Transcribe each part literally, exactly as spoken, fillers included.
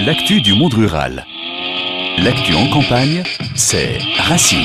L'actu du monde rural. L'actu en campagne, c'est Racine.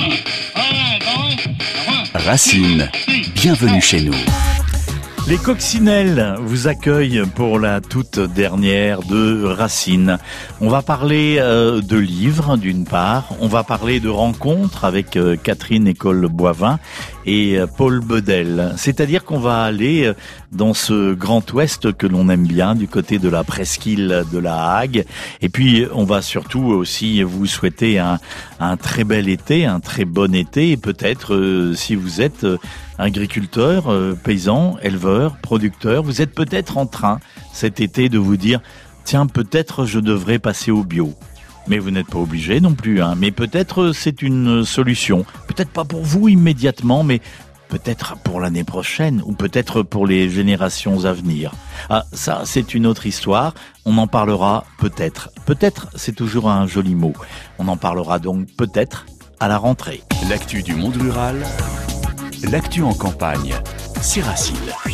Racine, bienvenue chez nous. Les Coccinelles vous accueillent pour la toute dernière de Racine. On va parler euh, de livres d'une part, on va parler de rencontres avec euh, Catherine École-Boivin et euh, Paul Bedel. C'est-à-dire qu'on va aller euh, dans ce Grand Ouest que l'on aime bien, du côté de la presqu'île de la Hague. Et puis on va surtout aussi vous souhaiter un, un très bel été, un très bon été, et peut-être euh, si vous êtes euh, agriculteur, euh, paysan, éleveur, producteur, vous êtes peut-être en train cet été de vous dire « Tiens, peut-être je devrais passer au bio ». Mais vous n'êtes pas obligé non plus, hein. Mais peut-être c'est une solution. Peut-être pas pour vous immédiatement, mais peut-être pour l'année prochaine ou peut-être pour les générations à venir. Ah, ça, c'est une autre histoire. On en parlera peut-être. Peut-être, c'est toujours un joli mot. On en parlera donc peut-être à la rentrée. L'actu du monde rural, l'actu en campagne, c'est Racine.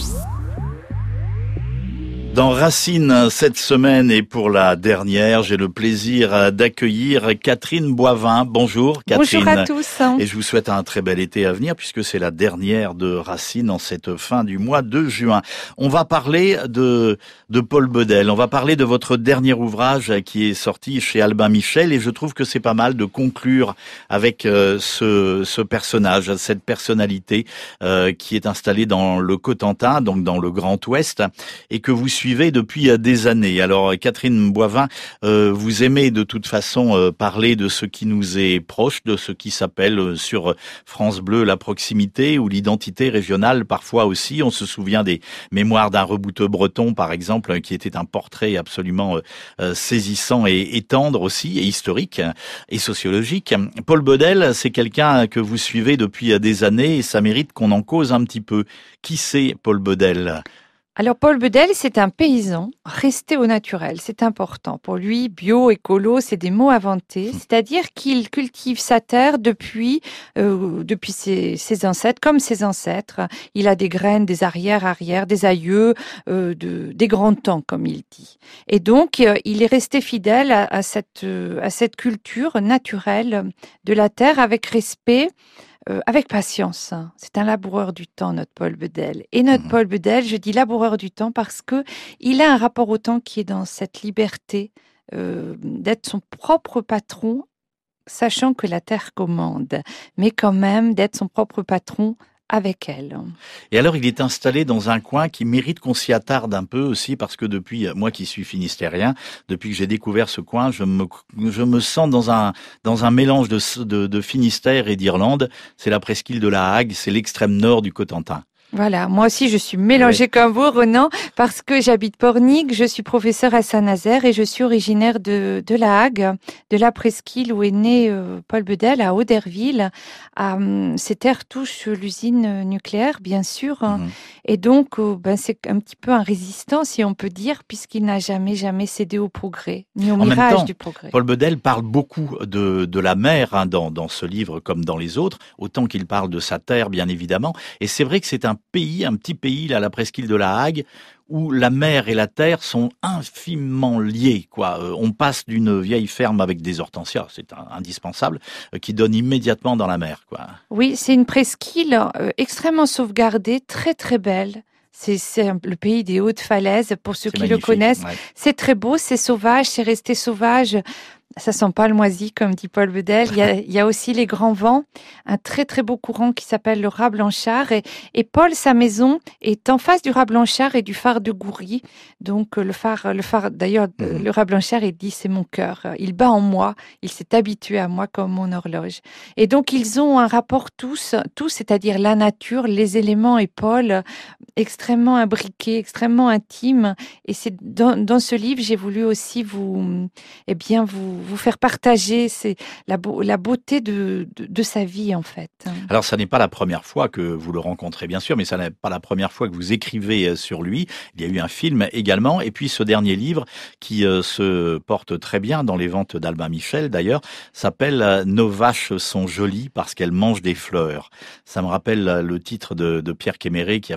Dans Racine, cette semaine et pour la dernière, j'ai le plaisir d'accueillir Catherine Boivin. Bonjour Catherine. Bonjour à tous. Et je vous souhaite un très bel été à venir puisque c'est la dernière de Racine en cette fin du mois de juin. On va parler de, de Paul Bedel. On va parler de votre dernier ouvrage qui est sorti chez Albin Michel et je trouve que c'est pas mal de conclure avec euh, ce, ce personnage, cette personnalité euh, qui est installée dans le Cotentin, donc dans le Grand Ouest, et que vous suivez depuis des années. Alors Catherine Boivin, euh, vous aimez de toute façon euh, parler de ce qui nous est proche, de ce qui s'appelle euh, sur France Bleu la proximité ou l'identité régionale parfois aussi. On se souvient des mémoires d'un rebouteux breton par exemple, qui était un portrait absolument euh, saisissant et, et tendre aussi, et historique et sociologique. Paul Bedel, c'est quelqu'un que vous suivez depuis des années et ça mérite qu'on en cause un petit peu. Qui c'est Paul Bedel ? Alors Paul Bedel, c'est un paysan resté au naturel, c'est important. Pour lui, bio, écolo, c'est des mots inventés, c'est-à-dire qu'il cultive sa terre depuis euh, depuis ses, ses ancêtres, comme ses ancêtres. Il a des graines, des arrière-arrière, des aïeux, euh, de, des grands temps, comme il dit. Et donc, euh, il est resté fidèle à, à cette euh, à cette culture naturelle de la terre avec respect. Euh, avec patience. C'est un laboureur du temps, notre Paul Bedel. Et notre mmh. Paul Bedel, je dis laboureur du temps parce que il a un rapport au temps qui est dans cette liberté euh, d'être son propre patron, sachant que la terre commande, mais quand même d'être son propre patron avec elle. Et alors, il est installé dans un coin qui mérite qu'on s'y attarde un peu aussi, parce que depuis, moi qui suis finistérien, depuis que j'ai découvert ce coin, je me, je me sens dans un, dans un mélange de, de, de Finistère et d'Irlande. C'est la presqu'île de la Hague, c'est l'extrême nord du Cotentin. Voilà, moi aussi je suis mélangée oui. comme vous, Renan, parce que j'habite Pornic, je suis professeure à Saint-Nazaire et je suis originaire de, de la Hague, de la presqu'île où est né euh, Paul Bedel, à Auderville. À, euh, ces terres touchent l'usine nucléaire, bien sûr, hein, mmh. et donc euh, ben, c'est un petit peu un résistant, si on peut dire, puisqu'il n'a jamais, jamais cédé au progrès, ni au en mirage même temps, du progrès. Paul Bedel parle beaucoup de, de la mer hein, dans, dans ce livre comme dans les autres, autant qu'il parle de sa terre, bien évidemment, et c'est vrai que c'est un pays, un petit pays, là, la presqu'île de la Hague, où la mer et la terre sont infiniment liées, quoi. Euh, on passe d'une vieille ferme avec des hortensias, c'est un, indispensable, euh, qui donne immédiatement dans la mer, quoi. Oui, c'est une presqu'île euh, extrêmement sauvegardée, très très belle. C'est, c'est le pays des hautes falaises, pour ceux c'est qui le connaissent. Ouais. C'est très beau, c'est sauvage, c'est resté sauvage. Ça sent pas le moisi, comme dit Paul Bedel. Il y a, il y a aussi les grands vents, un très très beau courant qui s'appelle le raz Blanchard. Et, et Paul, sa maison est en face du raz Blanchard et du phare de Goury. Donc le phare, le phare. D'ailleurs, mmh. le raz Blanchard, il dit c'est mon cœur. Il bat en moi. Il s'est habitué à moi comme mon horloge. Et donc ils ont un rapport tous, tous, c'est-à-dire la nature, les éléments et Paul, extrêmement imbriqués, extrêmement intime. Et c'est dans, dans ce livre, j'ai voulu aussi vous, eh bien vous vous faire partager c'est la, beau, la beauté de, de, de sa vie, en fait. Alors, ça n'est pas la première fois que vous le rencontrez, bien sûr, mais ça n'est pas la première fois que vous écrivez sur lui. Il y a eu un film également, et puis ce dernier livre, qui euh, se porte très bien dans les ventes d'Albin Michel, d'ailleurs, s'appelle « Nos vaches sont jolies parce qu'elles mangent des fleurs ». Ça me rappelle le titre de, de Pierre Kéméré, qui a fait renaître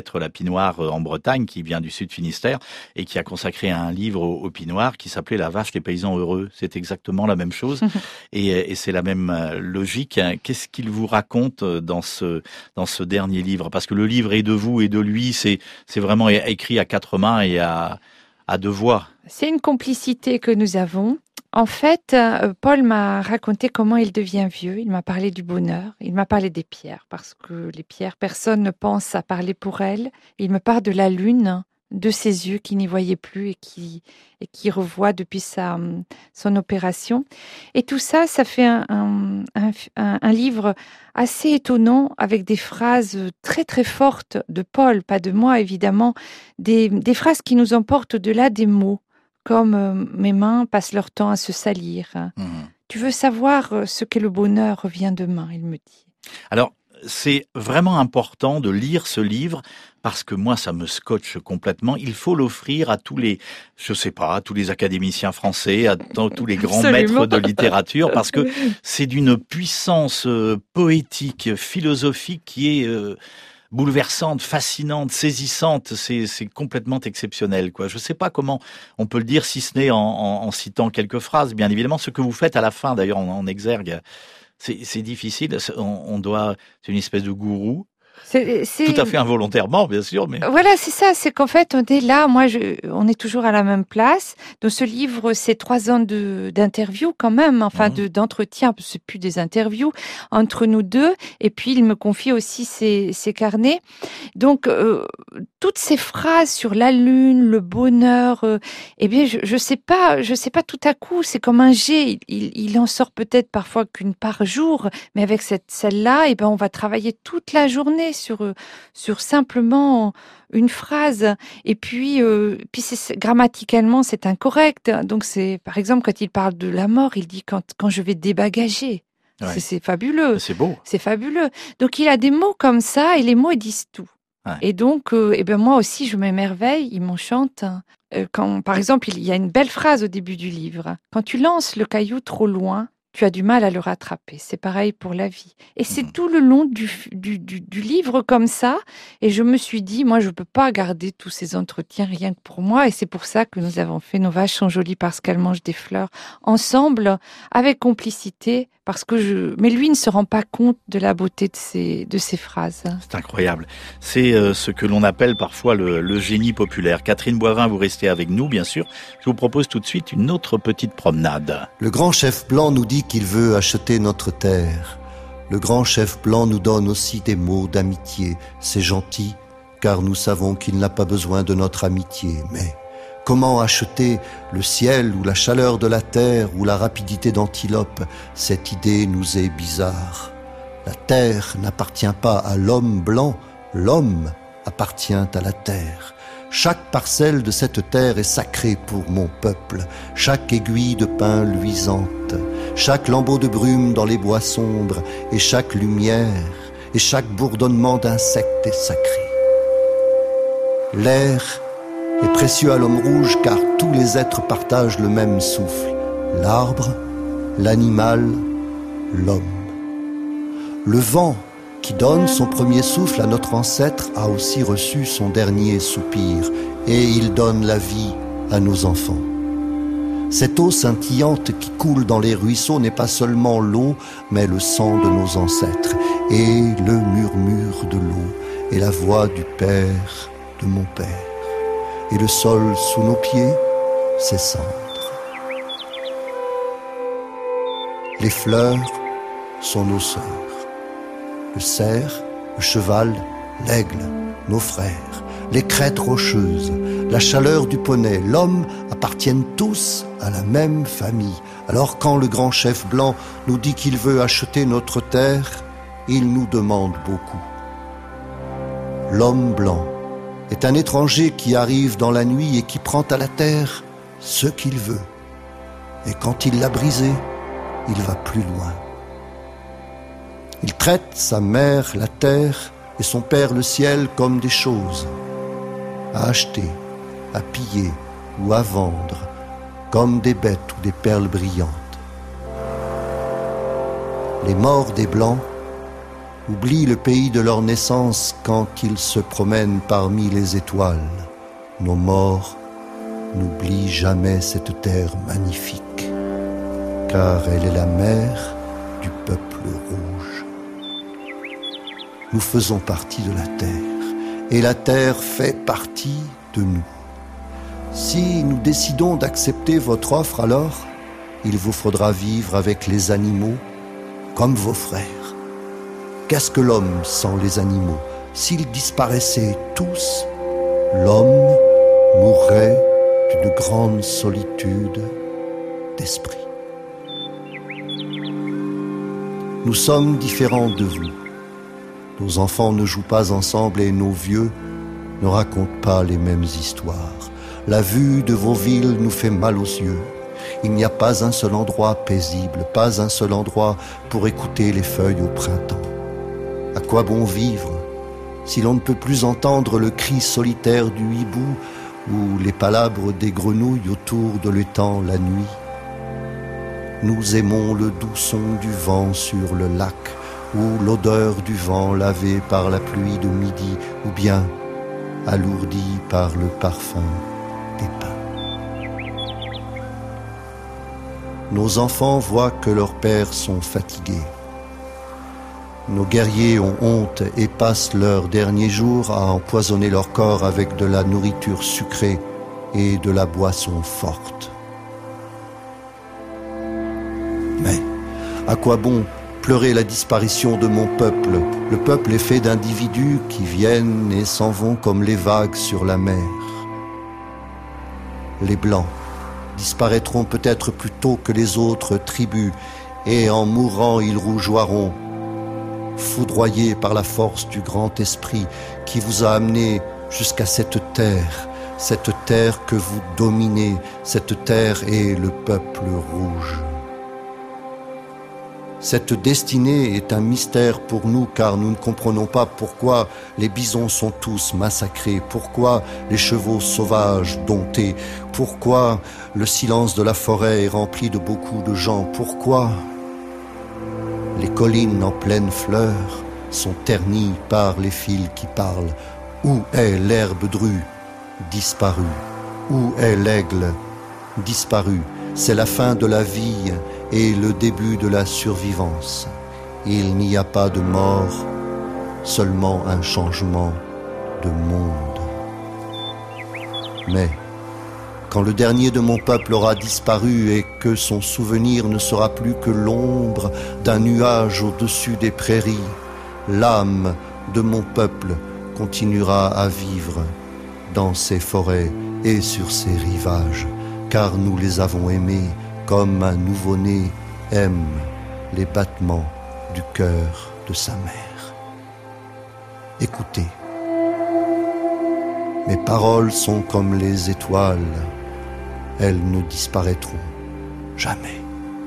maître Lapinoir en Bretagne, qui vient du Sud Finistère, et qui a consacré un livre au, au Pinoir qui s'appelait La vache des paysans heureux. C'est exactement la même chose, et, et c'est la même logique. Qu'est-ce qu'il vous raconte dans ce, dans ce dernier livre? Parce que le livre est de vous et de lui, c'est, c'est vraiment écrit à quatre mains et à, à deux voix. C'est une complicité que nous avons. En fait, Paul m'a raconté comment il devient vieux. Il m'a parlé du bonheur. Il m'a parlé des pierres, parce que les pierres, personne ne pense à parler pour elles. Il me parle de la lune, de ses yeux qui n'y voyaient plus et qui, et qui revoit depuis sa, son opération. Et tout ça, ça fait un, un, un, un livre assez étonnant, avec des phrases très très fortes de Paul, pas de moi évidemment, des, des phrases qui nous emportent au-delà des mots. Comme euh, mes mains passent leur temps à se salir. Mmh. Tu veux savoir euh, ce qu'est le bonheur, reviens demain, il me dit. Alors, c'est vraiment important de lire ce livre, parce que moi, ça me scotche complètement. Il faut l'offrir à tous les, je sais pas, à tous les académiciens français, à tous les grands Absolument. maîtres de littérature, parce que c'est d'une puissance euh, poétique, philosophique qui est... Euh, bouleversante, fascinante, saisissante, c'est, c'est complètement exceptionnel, quoi. Je sais pas comment on peut le dire, si ce n'est en, en, en citant quelques phrases, bien évidemment. Ce que vous faites à la fin, d'ailleurs, en, en exergue, c'est, c'est difficile. On, on doit, c'est une espèce de gourou. C'est, c'est... Tout à fait involontairement, bien sûr, mais... Voilà, c'est ça, c'est qu'en fait, on est là, moi, je, on est toujours à la même place. Dans ce livre, c'est trois ans de, d'interviews quand même, enfin, mmh. de, d'entretien, c'est plus des interviews, entre nous deux. Et puis, il me confie aussi ses, ses carnets. Donc, euh, toutes ces phrases sur la lune, le bonheur, euh, eh bien, je, je sais pas, je sais pas, tout à coup, c'est comme un jet. Il, il en sort peut-être parfois qu'une par jour, mais avec cette, celle-là, eh ben, on va travailler toute la journée sur sur simplement une phrase, et puis euh, puis c'est, grammaticalement c'est incorrect. Donc c'est, par exemple, quand il parle de la mort, il dit quand quand je vais débagager. Ouais. C'est, c'est fabuleux. C'est beau. C'est fabuleux. Donc il a des mots comme ça, et les mots ils disent tout. Ouais. Et donc euh, et ben moi aussi je m'émerveille, il m'enchante. Euh, quand par exemple il y a une belle phrase au début du livre. Quand tu lances le caillou trop loin, tu as du mal à le rattraper. C'est pareil pour la vie. Et c'est mmh. tout le long du, du, du, du livre comme ça. Et je me suis dit, moi, je ne peux pas garder tous ces entretiens rien que pour moi. Et c'est pour ça que nous avons fait Nos vaches sont jolies parce qu'elles mangent des fleurs ensemble, avec complicité. Parce que je... Mais lui ne se rend pas compte de la beauté de ces, de ces phrases. C'est incroyable. C'est euh, ce que l'on appelle parfois le, le génie populaire. Catherine Boivin, vous restez avec nous, bien sûr. Je vous propose tout de suite une autre petite promenade. Le grand chef blanc nous dit qu'il veut acheter notre terre. Le grand chef blanc nous donne aussi des mots d'amitié. C'est gentil, car nous savons qu'il n'a pas besoin de notre amitié. Mais comment acheter le ciel ou la chaleur de la terre ou la rapidité d'antilope? Cette idée nous est bizarre. La terre n'appartient pas à l'homme blanc, l'homme appartient à la terre. Chaque parcelle de cette terre est sacrée pour mon peuple, chaque aiguille de pin luisante, chaque lambeau de brume dans les bois sombres, et chaque lumière, et chaque bourdonnement d'insectes est sacré. L'air est précieux à l'homme rouge car tous les êtres partagent le même souffle, l'arbre, l'animal, l'homme. Le vent qui donne son premier souffle à notre ancêtre a aussi reçu son dernier soupir, et il donne la vie à nos enfants. Cette eau scintillante qui coule dans les ruisseaux n'est pas seulement l'eau, mais le sang de nos ancêtres, et le murmure de l'eau, et la voix du père de mon père. Et le sol sous nos pieds, ses cendres. Les fleurs sont nos sœurs. Le cerf, le cheval, l'aigle, nos frères, les crêtes rocheuses, la chaleur du poney, l'homme appartiennent tous à la même famille. Alors quand le grand chef blanc nous dit qu'il veut acheter notre terre, il nous demande beaucoup. L'homme blanc est un étranger qui arrive dans la nuit et qui prend à la terre ce qu'il veut. Et quand il l'a brisé, il va plus loin. Il traite sa mère, la terre, et son père, le ciel, comme des choses, à acheter, à piller ou à vendre, comme des bêtes ou des perles brillantes. Les morts des Blancs oublient le pays de leur naissance quand ils se promènent parmi les étoiles. Nos morts n'oublient jamais cette terre magnifique, car elle est la mère du peuple rouge. Nous faisons partie de la terre, et la terre fait partie de nous. Si nous décidons d'accepter votre offre, alors il vous faudra vivre avec les animaux comme vos frères. Qu'est-ce que l'homme sans les animaux? S'ils disparaissaient tous, l'homme mourrait d'une grande solitude d'esprit. Nous sommes différents de vous. Nos enfants ne jouent pas ensemble et nos vieux ne racontent pas les mêmes histoires. La vue de vos villes nous fait mal aux yeux. Il n'y a pas un seul endroit paisible, pas un seul endroit pour écouter les feuilles au printemps. À quoi bon vivre si l'on ne peut plus entendre le cri solitaire du hibou ou les palabres des grenouilles autour de l'étang la nuit? Nous aimons le doux son du vent sur le lac ou l'odeur du vent lavé par la pluie de midi ou bien alourdi par le parfum des pins. Nos enfants voient que leurs pères sont fatigués. Nos guerriers ont honte et passent leurs derniers jours à empoisonner leur corps avec de la nourriture sucrée et de la boisson forte. Mais à quoi bon pleurer la disparition de mon peuple? Le peuple est fait d'individus qui viennent et s'en vont comme les vagues sur la mer. Les Blancs disparaîtront peut-être plus tôt que les autres tribus, et en mourant ils rougeoiront, foudroyés par la force du grand esprit qui vous a amené jusqu'à cette terre, cette terre que vous dominez, cette terre est le peuple rouge. Cette destinée est un mystère pour nous car nous ne comprenons pas pourquoi les bisons sont tous massacrés, pourquoi les chevaux sauvages domptés, pourquoi le silence de la forêt est rempli de beaucoup de gens, pourquoi les collines en pleine fleur sont ternies par les fils qui parlent. Où est l'herbe drue? Disparue. Où est l'aigle? Disparu. C'est la fin de la vie et le début de la survivance. Il n'y a pas de mort, seulement un changement de monde. Mais quand le dernier de mon peuple aura disparu et que son souvenir ne sera plus que l'ombre d'un nuage au-dessus des prairies, l'âme de mon peuple continuera à vivre dans ces forêts et sur ces rivages, car nous les avons aimés comme un nouveau-né aime les battements du cœur de sa mère. Écoutez, mes paroles sont comme les étoiles, elles ne disparaîtront jamais.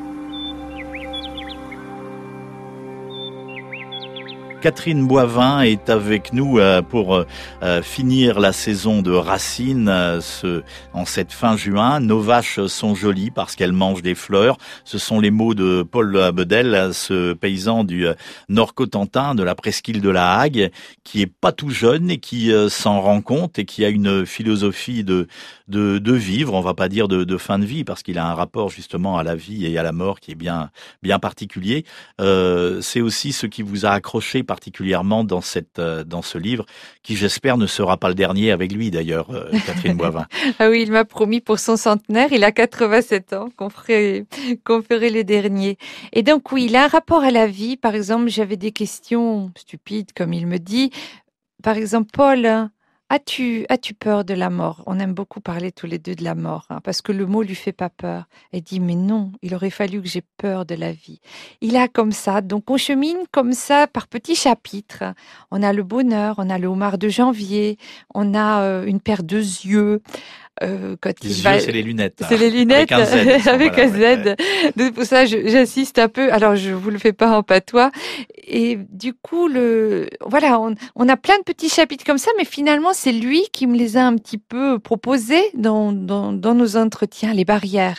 Catherine Boivin est avec nous pour finir la saison de Racine ce, en cette fin juin. Nos vaches sont jolies parce qu'elles mangent des fleurs. Ce sont les mots de Paul Bedel, ce paysan du Nord-Cotentin, de la presqu'île de la Hague, qui est pas tout jeune et qui s'en rend compte et qui a une philosophie de, de, de vivre. On va pas dire de, de fin de vie parce qu'il a un rapport justement à la vie et à la mort qui est bien, bien particulier. Euh, c'est aussi ce qui vous a accroché particulièrement dans cette dans ce livre, qui j'espère ne sera pas le dernier avec lui d'ailleurs, euh, Catherine Boivin. Ah oui, il m'a promis pour son centenaire, il a quatre-vingt-sept ans, qu'on ferait qu'on ferait les derniers. Et donc oui, il a un rapport à la vie. Par exemple, j'avais des questions stupides, comme il me dit. Par exemple, Paul, As-tu, as-tu peur de la mort? On aime beaucoup parler tous les deux de la mort, hein, parce que le mot lui fait pas peur. Elle dit, mais non, il aurait fallu que j'ai peur de la vie. Il a comme ça, donc on chemine comme ça par petits chapitres. On a le bonheur, on a le homard de janvier, on a euh, une paire de yeux. Euh, quand les il yeux, va... c'est les lunettes. C'est les lunettes avec un Z. avec voilà, un Z. ouais. Donc pour ça, je, j'insiste un peu. Alors, je vous le fais pas en patois. Et du coup, le voilà, on, on a plein de petits chapitres comme ça, mais finalement, c'est lui qui me les a un petit peu proposés dans, dans, dans nos entretiens, les barrières.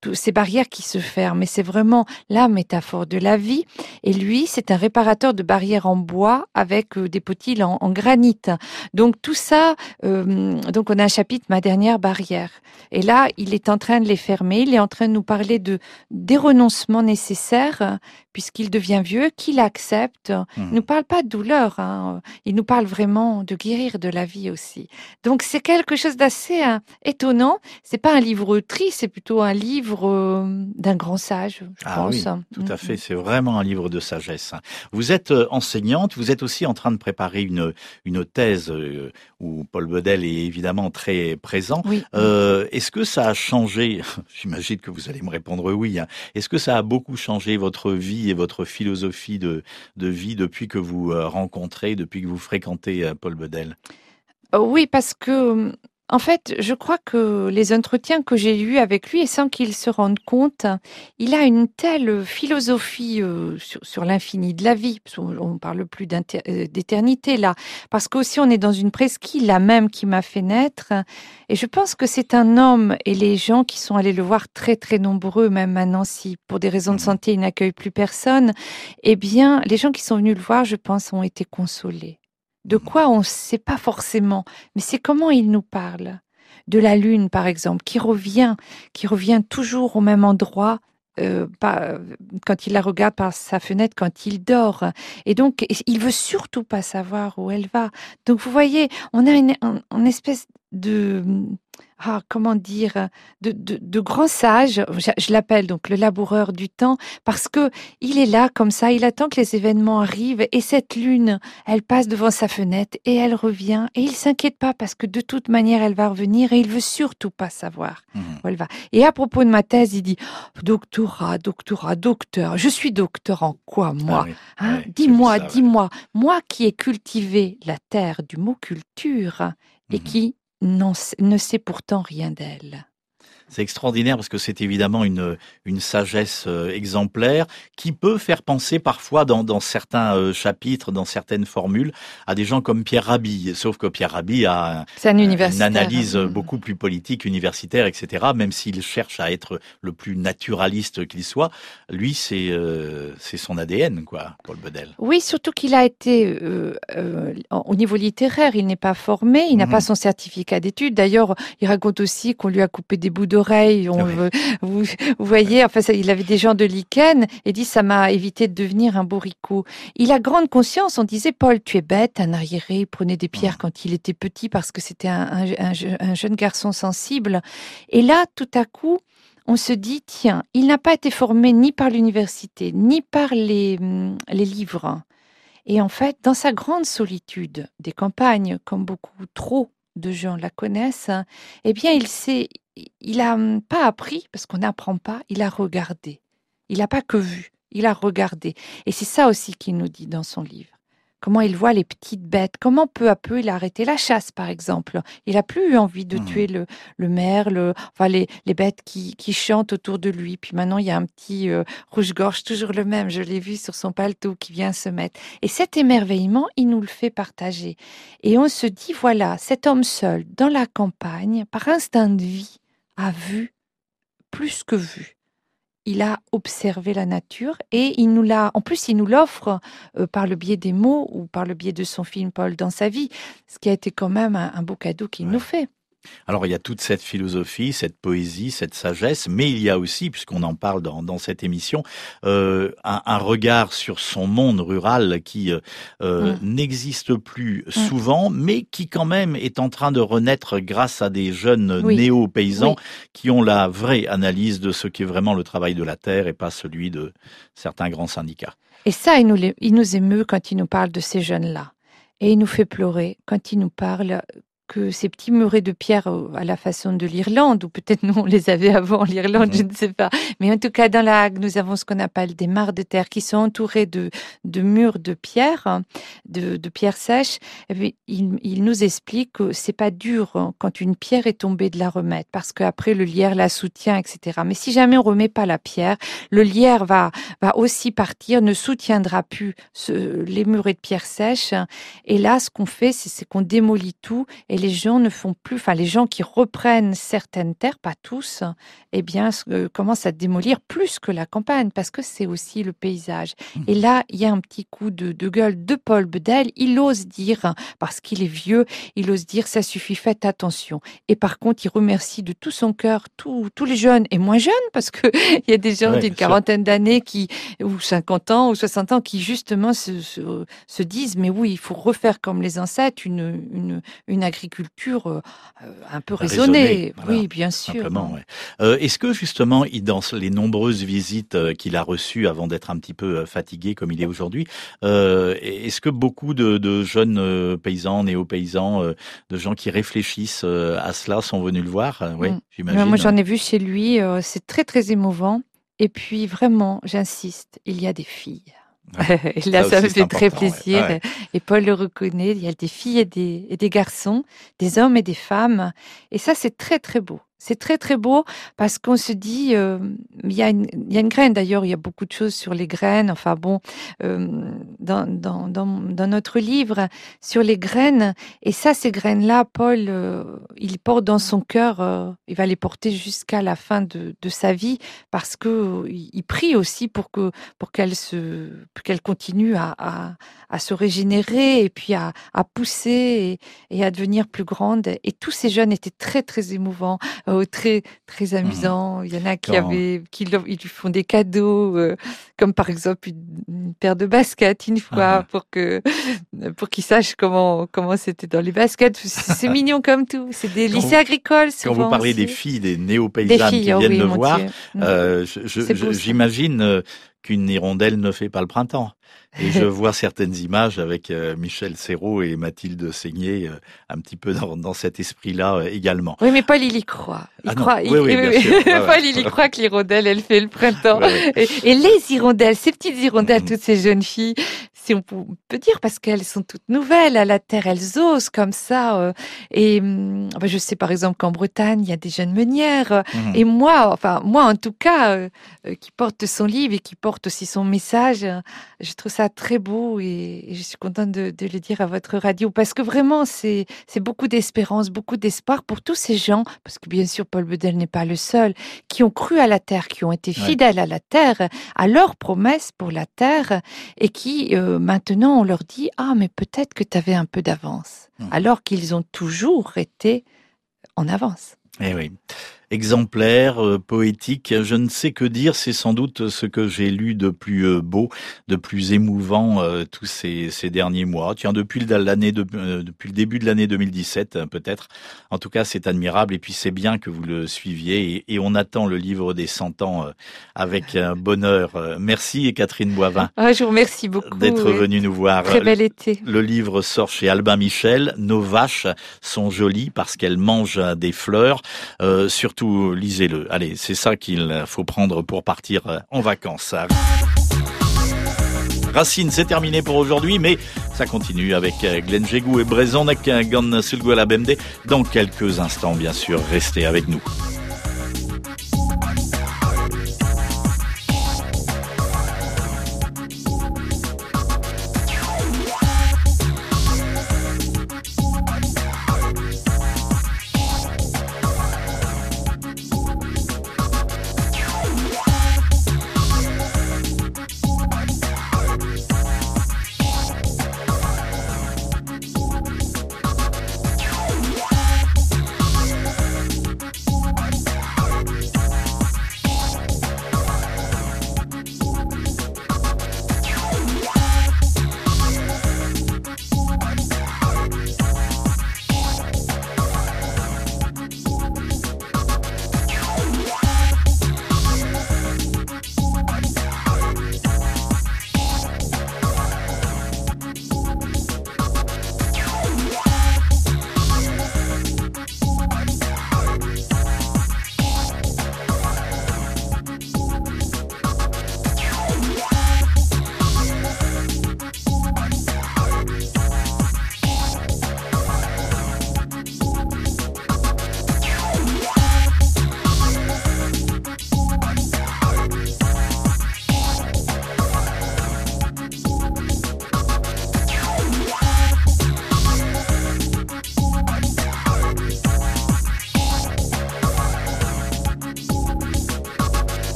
toutes ces barrières qui se ferment. Et c'est vraiment la métaphore de la vie. Et lui, c'est un réparateur de barrières en bois avec euh, des potilles en, en granit. Donc tout ça, euh, donc on a un chapitre Ma dernière barrière. Et là, il est en train de les fermer. Il est en train de nous parler de des renoncements nécessaires puisqu'il devient vieux, qu'il accepte. Mmh. Il ne nous parle pas de douleur. Hein. Il nous parle vraiment de guérir de la vie aussi. Donc c'est quelque chose d'assez hein, étonnant. C'est pas un livre triste, c'est plutôt un livre euh, d'un grand sage, je ah pense. Oui, tout à fait. C'est vraiment un livre de sagesse. Vous êtes enseignante, vous êtes aussi en train de préparer une une thèse euh, où Paul Bedel est évidemment très présent. Oui. Euh, est-ce que ça a changé? J'imagine que vous allez me répondre oui. Hein. Est-ce que ça a beaucoup changé votre vie et votre philosophie de de vie depuis que vous euh, rencontrez, depuis que vous fréquentez euh, Paul Bedel? Oui, parce que en fait, je crois que les entretiens que j'ai eus avec lui, et sans qu'il se rende compte, il a une telle philosophie euh, sur, sur l'infini de la vie. On ne parle plus d'éternité là, parce qu'aussi on est dans une presqu'île, la même qui m'a fait naître. Et je pense que c'est un homme, et les gens qui sont allés le voir très très nombreux, même maintenant, si pour des raisons de santé il n'accueille plus personne, eh bien, les gens qui sont venus le voir, je pense, ont été consolés. De quoi on ne sait pas forcément, mais c'est comment il nous parle. De la lune, par exemple, qui revient, qui revient toujours au même endroit euh, pas, quand il la regarde par sa fenêtre, quand il dort. Et donc, il veut surtout pas savoir où elle va. Donc, vous voyez, on a une, une, une espèce de... Ah, comment dire, de, de, de grand sage, je, je l'appelle donc le laboureur du temps, parce que il est là comme ça, il attend que les événements arrivent, et cette lune, elle passe devant sa fenêtre, et elle revient, et il s'inquiète pas, parce que de toute manière, elle va revenir, et il veut surtout pas savoir mmh. où elle va. Et à propos de ma thèse, il dit, doctorat, doctorat, docteur, je suis docteur en quoi, moi? Ah oui, hein oui, dis-moi, ça, dis-moi, ouais. moi qui ai cultivé la terre du mot culture, mmh. et qui Non, ne sait pourtant rien d'elle. C'est extraordinaire parce que c'est évidemment une, une sagesse euh, exemplaire qui peut faire penser parfois dans, dans certains euh, chapitres, dans certaines formules, à des gens comme Pierre Rabhi. Sauf que Pierre Rabhi a un euh, une analyse hein. beaucoup plus politique, universitaire, et cetera. Même s'il cherche à être le plus naturaliste qu'il soit, lui, c'est euh, c'est son A D N, quoi, Paul Bedel. Oui, surtout qu'il a été, euh, euh, au niveau littéraire, il n'est pas formé, il n'a mmh. pas son certificat d'études. D'ailleurs, il raconte aussi qu'on lui a coupé des bouts de oreilles, on oui. veut, vous, vous voyez, enfin, ça, il avait des gens de lichen et dit ça m'a évité de devenir un bourricot. Il a grande conscience, on disait Paul, tu es bête, un arriéré, il prenait des pierres mmh. quand il était petit parce que c'était un, un, un, un jeune garçon sensible. Et là, tout à coup, on se dit, tiens, il n'a pas été formé ni par l'université, ni par les, les livres. Et en fait, dans sa grande solitude des campagnes, comme beaucoup trop de gens la connaissent, eh bien, il s'est, il a pas appris, parce qu'on n'apprend pas, il a regardé. Il n'a pas que vu, il a regardé. Et c'est ça aussi qu'il nous dit dans son livre. Comment il voit les petites bêtes, comment peu à peu il a arrêté la chasse, par exemple. Il n'a plus eu envie de mmh. tuer le, le merle, enfin les, les bêtes qui, qui chantent autour de lui. Puis maintenant, il y a un petit euh, rouge-gorge, toujours le même, je l'ai vu sur son paletot, qui vient se mettre. Et cet émerveillement, il nous le fait partager. Et on se dit, voilà, cet homme seul, dans la campagne, par instinct de vie, a vu plus que vu. Il a observé la nature et il nous l'a, en plus, il nous l'offre euh, par le biais des mots ou par le biais de son film Paul dans sa vie, ce qui a été quand même un, un beau cadeau qu'il ouais. nous fait. Alors, il y a toute cette philosophie, cette poésie, cette sagesse, mais il y a aussi, puisqu'on en parle dans, dans cette émission, euh, un, un regard sur son monde rural qui euh, mmh. n'existe plus mmh. souvent, mais qui quand même est en train de renaître grâce à des jeunes oui. néo-paysans oui. qui ont la vraie analyse de ce qui est vraiment le travail de la terre et pas celui de certains grands syndicats. Et ça, il nous, il nous émeut quand il nous parle de ces jeunes-là. Et il nous fait pleurer quand il nous parle que ces petits murets de pierre à la façon de l'Irlande, ou peut-être nous on les avait avant l'Irlande, mmh. je ne sais pas. Mais en tout cas, dans la Hague, nous avons ce qu'on appelle des mares de terre qui sont entourées de, de murs de pierre, de, de pierres sèches. Et puis, il, il nous explique que c'est pas dur quand une pierre est tombée de la remettre, parce qu'après le lierre la soutient, et cetera. Mais si jamais on remet pas la pierre, le lierre va, va aussi partir, ne soutiendra plus ce, les murets de pierre sèches. Et là, ce qu'on fait, c'est, c'est qu'on démolit tout et les gens ne font plus, enfin les gens qui reprennent certaines terres, pas tous, eh bien euh, commencent à démolir plus que la campagne, parce que c'est aussi le paysage. Mmh. Et là, il y a un petit coup de, de gueule de Paul Bedel. Il ose dire, parce qu'il est vieux, il ose dire ça suffit, faites attention. Et par contre, il remercie de tout son cœur tous, tous les jeunes et moins jeunes, parce que il y a des gens ouais, d'une quarantaine d'années qui, ou cinquante ans, ou soixante ans, qui justement se, se, se disent, mais oui, il faut refaire comme les ancêtres une, une, une agriculture euh, un peu raisonnée. raisonnée voilà, oui, bien sûr. Ouais. Euh, est-ce que justement, dans les nombreuses visites qu'il a reçues avant d'être un petit peu fatigué comme il est aujourd'hui, euh, est-ce que beaucoup de, de jeunes euh, paysans, néo-paysans, euh, de gens qui réfléchissent euh, à cela sont venus le voir? Oui, mmh. j'imagine. Moi, j'en ai vu chez lui. Euh, c'est très, très émouvant. Et puis, vraiment, j'insiste, il y a des filles. Ouais, et là, ça, ça me fait très plaisir. Ouais. Ouais. Et Paul le reconnaît. Il y a des filles et des, et des garçons, des hommes et des femmes. Et ça, c'est très, très beau. C'est très, très beau parce qu'on se dit, euh, il y a une, il y a une graine. D'ailleurs, il y a beaucoup de choses sur les graines. Enfin bon, euh, dans, dans, dans, dans notre livre sur les graines. Et ça, ces graines-là, Paul, euh, il porte dans son cœur. Euh, il va les porter jusqu'à la fin de, de sa vie parce que euh, il prie aussi pour que pour qu'elle se, pour qu'elle continue à, à, à se régénérer et puis à, à pousser et, et à devenir plus grande. Et tous ces jeunes étaient très, très émouvants. Oh, très très amusant. Mmh. Il y en a qui Quand... avaient, qui lui font des cadeaux, euh, comme par exemple une, une paire de baskets une fois ah. pour que pour qu'ils sachent comment comment c'était dans les baskets. C'est mignon comme tout. C'est des lycées vous, agricoles. Souvent quand vous parlez aussi. des filles, des néo-paysannes qui viennent oh oui, le voir, euh, je, je, je, j'imagine qu'une hirondelle ne fait pas le printemps. Et je vois certaines images avec euh, Michel Serrault et Mathilde Seigné euh, un petit peu dans, dans cet esprit-là euh, également. Oui, mais Paul, il y croit. Il ah croit. Non. Oui, oui, bien sûr. Paul, ouais, il y croit que l'hirondelle, elle fait le printemps. Ouais. Et, et les hirondelles, ces petites hirondelles, mmh. toutes ces jeunes filles, si on peut dire, parce qu'elles sont toutes nouvelles à la terre, elles osent comme ça. Euh, et bah, je sais par exemple qu'en Bretagne, il y a des jeunes meunières. Mmh. Et moi, enfin moi en tout cas, euh, qui porte son livre et qui porte aussi son message, je trouve ça très beau et, et je suis contente de, de le dire à votre radio parce que vraiment c'est c'est beaucoup d'espérance, beaucoup d'espoir pour tous ces gens parce que bien sûr Paul Bedel n'est pas le seul qui ont cru à la terre, qui ont été fidèles ouais. à la terre, à leurs promesses pour la terre et qui euh, maintenant on leur dit ah mais peut-être que tu avais un peu d'avance mmh. alors qu'ils ont toujours été en avance. Eh oui. Exemplaire, euh, poétique, je ne sais que dire, c'est sans doute ce que j'ai lu de plus euh, beau, de plus émouvant euh, tous ces, ces derniers mois. Tiens, depuis l'année de, euh, depuis le début de l'année deux mille dix-sept, euh, peut-être. En tout cas, c'est admirable et puis c'est bien que vous le suiviez et, et on attend le livre des cent ans euh, avec un bonheur. Euh, merci Catherine Boivin. Ah, je vous remercie beaucoup d'être oui. venue nous voir. Très bel été. Le livre sort chez Albin Michel. Nos vaches sont jolies parce qu'elles mangent des fleurs. Euh, surtout lisez-le. Allez, c'est ça qu'il faut prendre pour partir en vacances. Racine, c'est terminé pour aujourd'hui, mais ça continue avec Glenn Jégou et Brezon avec Gan Sulgo à la B M D. Dans quelques instants, bien sûr, restez avec nous.